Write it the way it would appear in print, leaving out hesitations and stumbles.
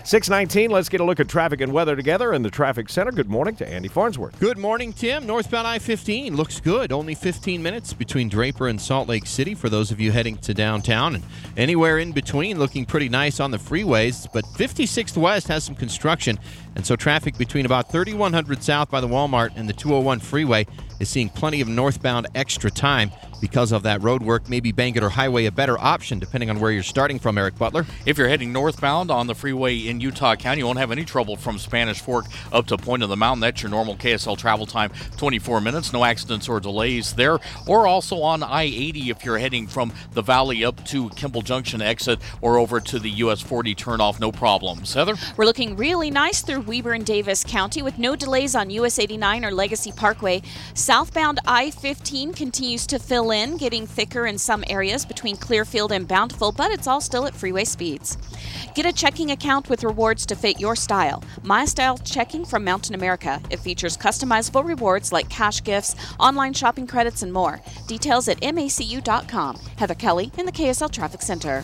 6:19, let's get a look at traffic and weather together in the Traffic Center. Good morning to Andy Farnsworth. Good morning, Tim. Northbound I-15 looks good. Only 15 minutes between Draper and Salt Lake City for those of you heading to downtown. And anywhere in between looking pretty nice on the freeways. But 56th West has some construction. And so traffic between about 3100 south by the Walmart and the 201 freeway is seeing plenty of northbound extra time because of that road work. Maybe Bangerter Highway a better option depending on where you're starting from, Eric Butler. If you're heading northbound on the freeway in Utah County, you won't have any trouble from Spanish Fork up to Point of the Mountain. That's your normal KSL travel time, 24 minutes. No accidents or delays there. Or also on I-80 if you're heading from the valley up to Kimball Junction exit or over to the US 40 turnoff, no problems. Heather? We're looking really nice through Weber and Davis County with no delays on US 89 or Legacy Parkway. Southbound I-15 continues to fill in, getting thicker in some areas between Clearfield and Bountiful, but it's all still at freeway speeds. Get a checking account with rewards to fit your style. My Style Checking from Mountain America. It features customizable rewards like cash gifts, online shopping credits, and more. Details at macu.com. Heather Kelly in the KSL Traffic Center.